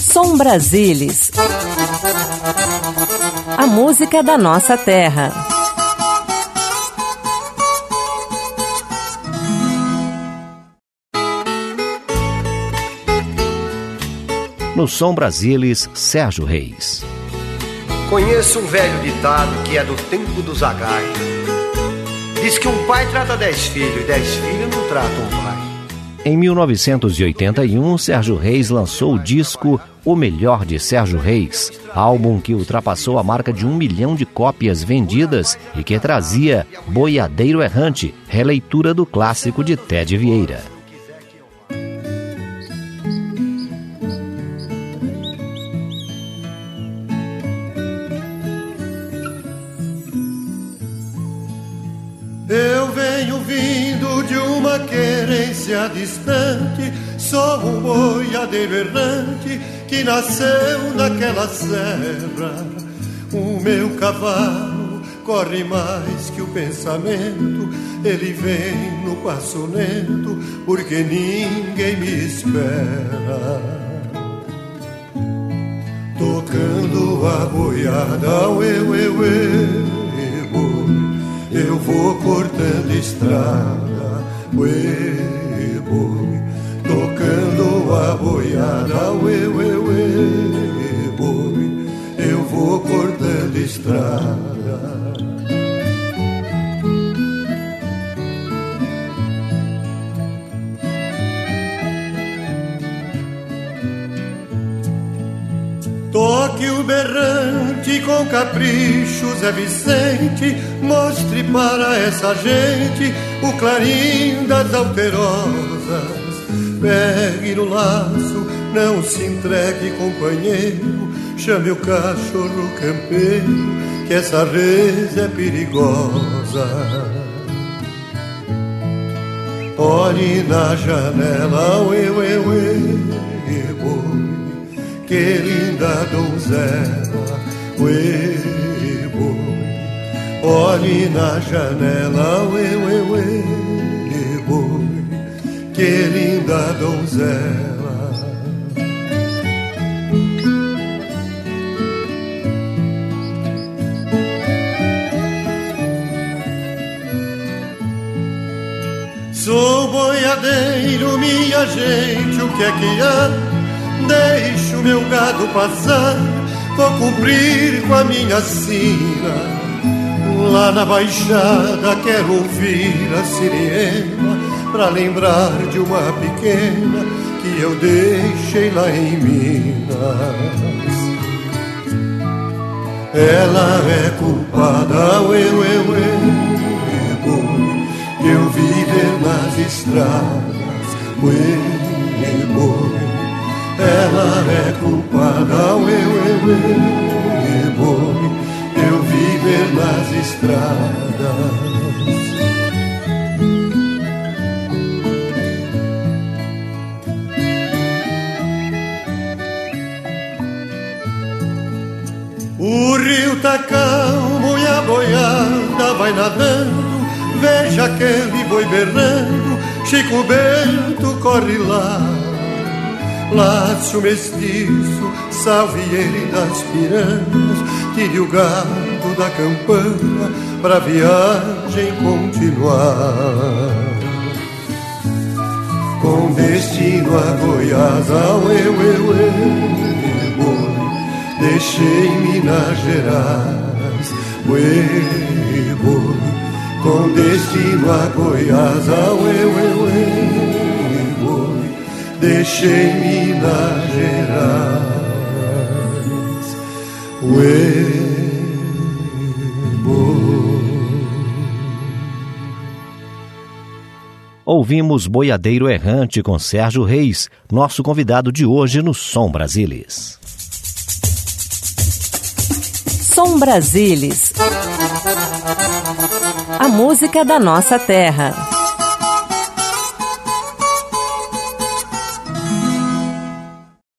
Som Brasilis. A música da nossa terra. No Som Brasilis, Sérgio Reis. Conheço um velho ditado que é do tempo do Zagai. Diz que um pai trata 10 filhos e 10 filhos não tratam um pai. Em 1981, Sérgio Reis lançou o disco O Melhor de Sérgio Reis, álbum que ultrapassou a marca de 1 milhão de cópias vendidas e que trazia Boiadeiro Errante, releitura do clássico de Ted Vieira. Eu venho vindo de uma querência distante, sou um boiadeiro errante que nasceu naquela serra. O meu cavalo corre mais que o pensamento, ele vem no passo lento porque ninguém me espera. Tocando a boiada, eu vou cortando estrada, uê, boi, tocando a boiada, uê, boi, eu vou cortando estrada. Toque o berrante com capricho, Zé Vicente, mostre para essa gente o clarim das alterosas. Pegue no laço, não se entregue, companheiro, chame o cachorro campeiro, que essa res é perigosa. Olhe na janela, uê, boi, que linda donzela, uê, boi. Olhe na janela, uê, boi, que linda donzela. Sou boiadeiro, minha gente, o que é que há? Deixo meu gado passar, vou cumprir com a minha sina. Lá na baixada quero ouvir a sirena, pra lembrar de uma pequena que eu deixei lá em Minas. Ela é culpada, boi, de eu viver nas estradas, boi. Ela é culpada, boi, eu viver nas estradas. O rio tá calmo e a boiada vai nadando, veja aquele boi berrando, Chico Bento corre lá. Lace o mestiço, salve ele das piranhas, tire o gado da campana pra viagem continuar. Com destino a Goiás, boi, deixei Minas Gerais, boi, com destino a Goiás, boi, deixei Minas Gerais, Ouvimos Boiadeiro Errante com Sérgio Reis, nosso convidado de hoje no Som Brasilis. Som Brasilis. A música da nossa terra.